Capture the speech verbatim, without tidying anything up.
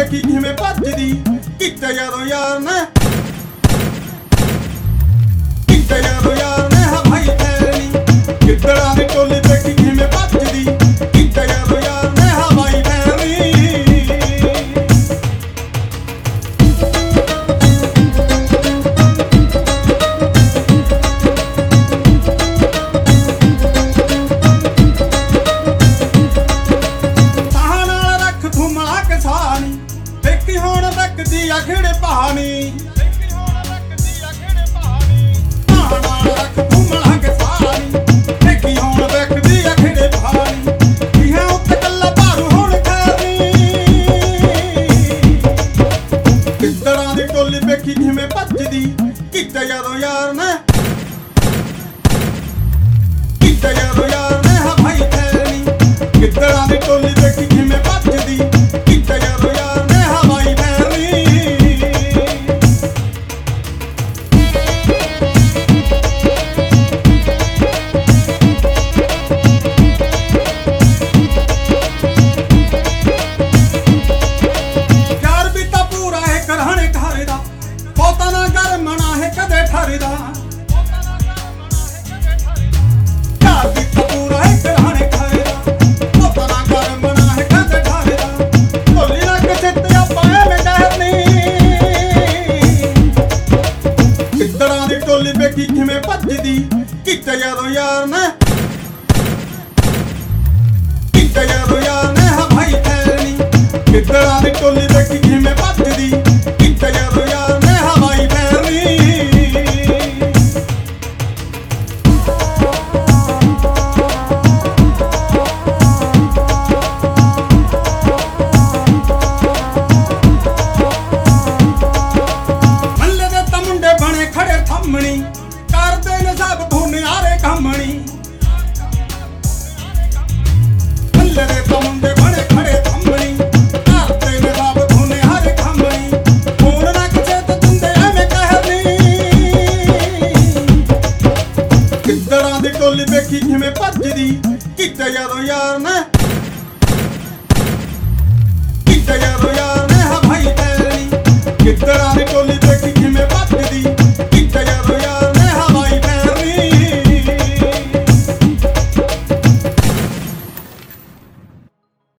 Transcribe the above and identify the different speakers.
Speaker 1: ਵੇਖੀ ਕਿਵੇਂ ਭੱਜਦੀ ਕਿਤੇ ਯਾਰੋ ਯਾਰ ਨੇ ਕਿਤੇ ਯਾਰੋ ਯਾਰ ਨੇ ਹਵਾਈ ਫੈਰਨੀ ਗਿੱਦੜਾਂ ਦੀ ਟੋਲੀ ਵੇਖੀ ਕਿਵੇਂ ਭੱਜਦੀ ਕਿਤੇ ਯਾਰੋ ਯਾਰ ਨੇ ਹਵਾਈ ਫੈਰਨੀ ਸਾਹ ਨਾਲ ਰੱਖ ਤੂੰ ਮਲਾ ਕੇ ਸਾਨੀ ਵੇਖੀ ਹੁਣ ਰੱਖਦੀ ਆ ਖੇੜੇ ਪਹਾਣੀ ਟੋਲੀ ਵੇਖੀ ਕਿਵੇਂ ਭੱਜਦੀ ਕਿਤੇ ਯਾਰੋ ਯਾਰ ਨੇ ਕਿਤੇ ਯਾਰੋ ਯਾਰ ਨੇ ਹਵਾਈ ਫੈਰਨੀ ਗਿੱਦੜਾਂ ਦੀ ਟੋਲੀ ਵੇਖੀ ਕਿਵੇਂ ਭੱਜਦੀ ਕਿਤੇ ਯਾਰੋ ਯਾਰ ਨੇ ਹਵਾਈ ਫੈਰਨੀ ਯਾਰ ਵੀ ਤਾਂ ਪੂਰਾ ਹੈ ਕਰਹਣੇ ਘਰ ਦਾ ਬਹੁਤਾ ਨਾ ਕਰ ਮਣਾ ਹੈ ਕਦੇ ਠਰਦਾ ਯਾਰ ਵੀ ਤਾਂ ਪੂਰਾ ਹੈ ਕਰਹਣੇ ਘਰ ਦਾ ਬਹੁਤਾ ਨਾ ਕਰ ਮਣਾ ਹੈ ਕਦੇ ਠਰਦਾ ਢੋਲੀ ਨਾ ਕਿਸੇ ਤੇ ਪਾਏ ਮੈਂ ਡਰਨੀ ਗਿੱਦੜਾਂ ਦੀ ਟੋਲੀ ਵੇਖੀ ਕਿਵੇਂ ਭੱਜਦੀ ਕਿਤੇ ਯਾਰੋ ਯਾਰ ਨੇ ਕਿਤੇ ਯਾਰੋ ਯਾਰ ਨੇ ਹਵਾਈ ਫੈਰਨੀ ਗਿੱਦੜਾਂ ਦੀ ਟੋਲੀ ਵੇਖੀ ਕਿਵੇਂ